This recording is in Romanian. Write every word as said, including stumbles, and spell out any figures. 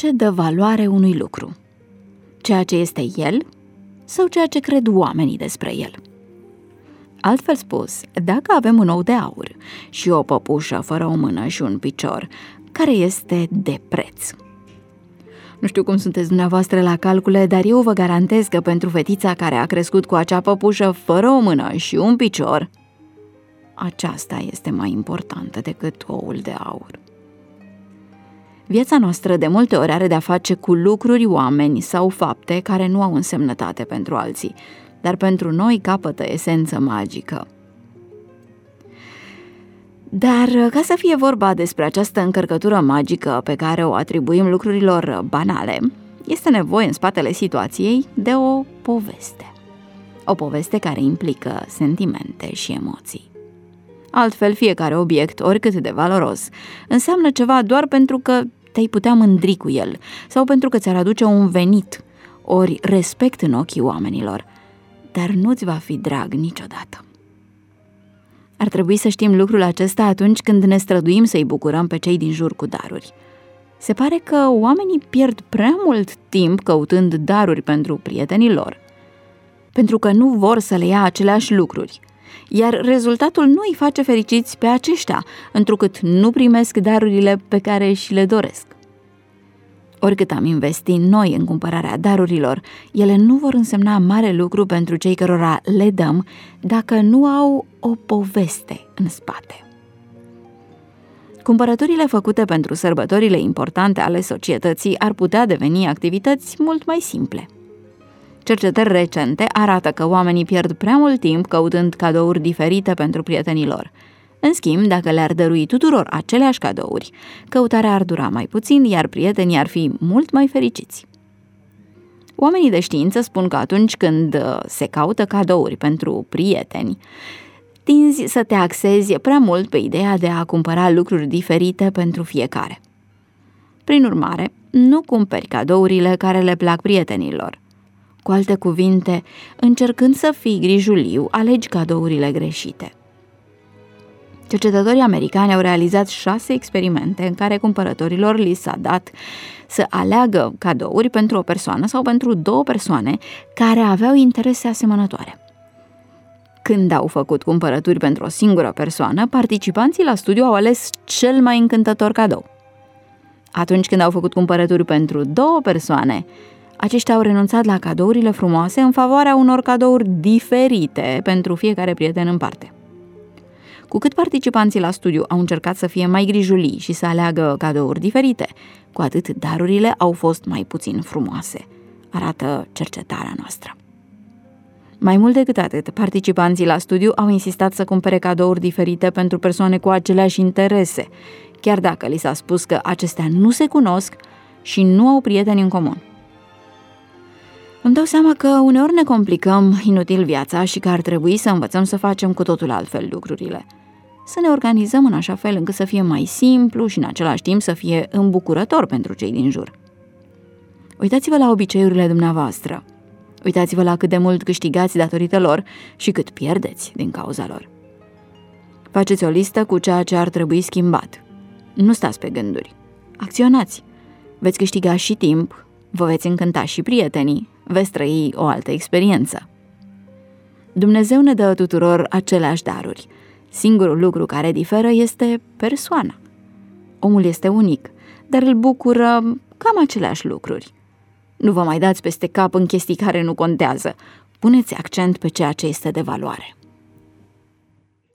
ce dă valoare unui lucru? Ceea ce este el sau ceea ce cred oamenii despre el? Altfel spus, dacă avem un ou de aur și o păpușă fără o mână și un picior, care este de preț? Nu știu cum sunteți dumneavoastră la calcule, dar eu vă garantez că pentru fetița care a crescut cu acea păpușă fără o mână și un picior, aceasta este mai importantă decât oul de aur. Viața noastră de multe ori are de-a face cu lucruri, oameni sau fapte care nu au însemnătate pentru alții, dar pentru noi capătă esență magică. Dar ca să fie vorba despre această încărcătură magică pe care o atribuim lucrurilor banale, este nevoie în spatele situației de o poveste. O poveste care implică sentimente și emoții. Altfel, fiecare obiect, oricât de valoros, înseamnă ceva doar pentru că te-ai putea mândri cu el sau pentru că ți-ar aduce un venit, ori respect în ochii oamenilor, dar nu-ți va fi drag niciodată. Ar trebui să știm lucrul acesta atunci când ne străduim să-i bucurăm pe cei din jur cu daruri. Se pare că oamenii pierd prea mult timp căutând daruri pentru prietenii lor, pentru că nu vor să le ia aceleași lucruri, iar rezultatul nu îi face fericiți pe aceștia, întrucât nu primesc darurile pe care și le doresc. Oricât am investit noi în cumpărarea darurilor, ele nu vor însemna mare lucru pentru cei cărora le dăm dacă nu au o poveste în spate. Cumpărăturile făcute pentru sărbătorile importante ale societății ar putea deveni activități mult mai simple. Cercetări recente arată că oamenii pierd prea mult timp căutând cadouri diferite pentru prietenii lor. În schimb, dacă le-ar dărui tuturor aceleași cadouri, căutarea ar dura mai puțin, iar prietenii ar fi mult mai fericiți. Oamenii de știință spun că atunci când se caută cadouri pentru prieteni, tinzi să te axezi prea mult pe ideea de a cumpăra lucruri diferite pentru fiecare. Prin urmare, nu cumperi cadourile care le plac prietenilor. Cu alte cuvinte, încercând să fii grijuliu, alegi cadourile greșite. Cercetătorii americani au realizat șase experimente în care cumpărătorilor li s-a dat să aleagă cadouri pentru o persoană sau pentru două persoane care aveau interese asemănătoare. Când au făcut cumpărături pentru o singură persoană, participanții la studiu au ales cel mai încântător cadou. Atunci când au făcut cumpărături pentru două persoane, aceștia au renunțat la cadourile frumoase în favoarea unor cadouri diferite pentru fiecare prieten în parte. Cu cât participanții la studiu au încercat să fie mai grijulii și să aleagă cadouri diferite, cu atât darurile au fost mai puțin frumoase, arată cercetarea noastră. Mai mult decât atât, participanții la studiu au insistat să cumpere cadouri diferite pentru persoane cu aceleași interese, chiar dacă li s-a spus că acestea nu se cunosc și nu au prieteni în comun. Îmi dau seama că uneori ne complicăm inutil viața și că ar trebui să învățăm să facem cu totul altfel lucrurile. Să ne organizăm în așa fel încât să fie mai simplu și în același timp să fie îmbucurător pentru cei din jur. Uitați-vă la obiceiurile dumneavoastră. Uitați-vă la cât de mult câștigați datorită lor și cât pierdeți din cauza lor. Faceți o listă cu ceea ce ar trebui schimbat. Nu stați pe gânduri. Acționați. Veți câștiga și timp, vă veți încânta și prietenii, veți trăi o altă experiență. Dumnezeu ne dă tuturor aceleași daruri. Singurul lucru care diferă este persoana. Omul este unic, dar îl bucură cam aceleași lucruri. Nu vă mai dați peste cap în chestii care nu contează. Puneți accent pe ceea ce este de valoare.